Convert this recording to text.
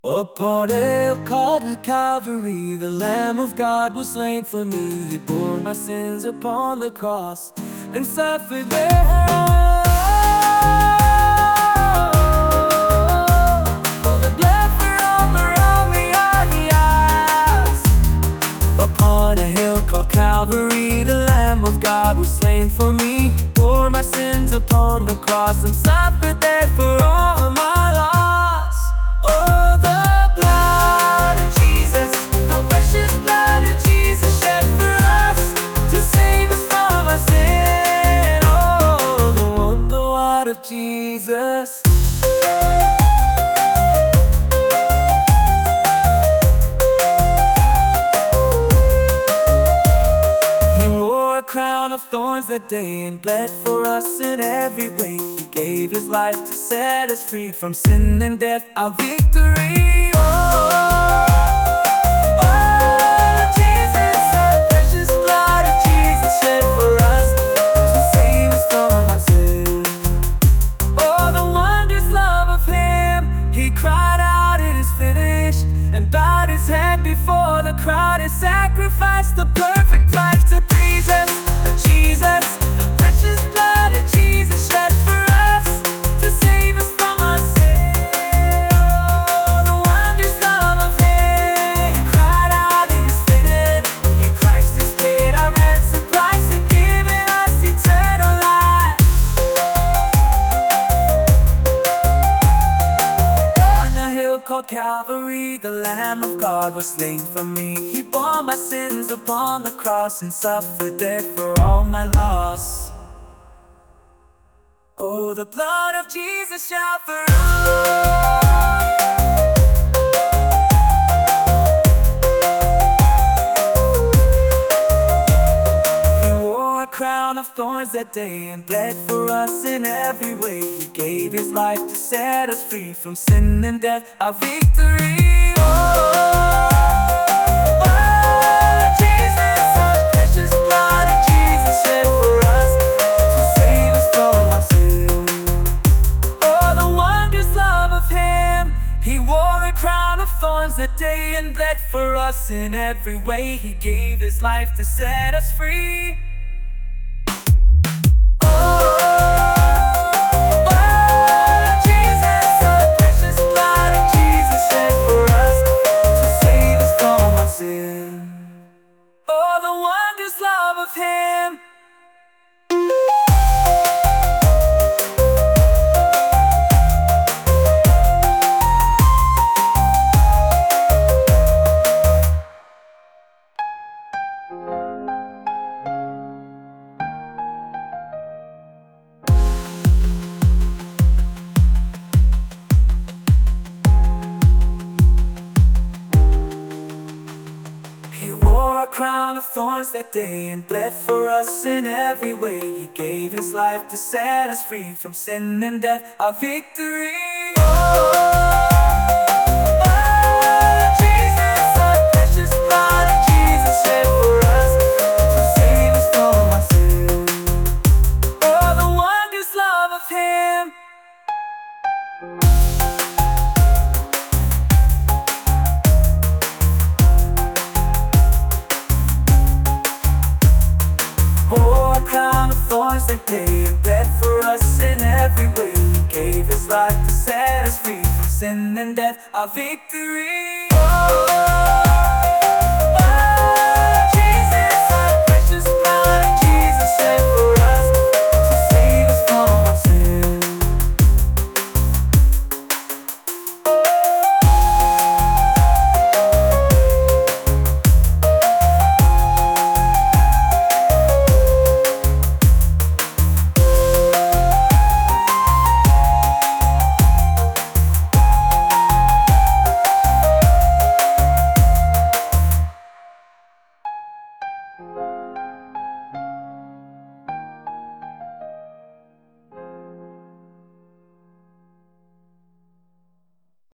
Upon a hill called Calvary, the Lamb of God was slain for me. He bore my sins upon the cross and suffered there. For the blood for all around me on the eyes. Upon a hill called Calvary, the Lamb of God was slain for me. He bore my sins upon the cross and suffered there for all my loss. Oh, the blood of Jesus, the precious blood of Jesus shed for us to save us from our sin. Oh, the blood of Jesus. He wore a crown of thorns that day and bled for us in every way. He gave his life to set us free from sin and death, our victory. Jesus, the precious blood of Jesus shed for us to save us from our sin. Oh, the wondrous love of him. He cried out, "It is finished," and bowed his head before the crowd. He sacrificed the perfect life to please us. Jesus, the precious blood of Jesus shed for us to save us from our sin. Oh, the wondrous love of him. He cried out, "It is finished." Christ has paid our ransom price and given us eternal life. On a hill called Calvary, the Lamb of God was slain for me. He bore my sins upon the cross and suffered there for all my loss. Oh, the blood of Jesus shall for us. He wore a crown of thorns that day and bled for us in every way. He gave his life to set us free from sin and death, our victory. Jesus, the precious blood of Jesus shed for us to save us from our sin. Oh, the wondrous love of him. He wore a crown of thorns that day and bled for us in every way. He gave his life to set us free. Jesus, the precious blood of Jesus shed for us to save us from our sin. Oh, the wondrous love of him. He wore a crown of thorns that day and bled for us in every way. He gave his life to set us free from sin and death, our victory. Jesus, the precious blood of Jesus shed for us to save us from our sin. Oh, the wondrous love of him. Bore a crown of thorns that day and bled for us in every way. He gave his life to set us free from sin and death, our victory.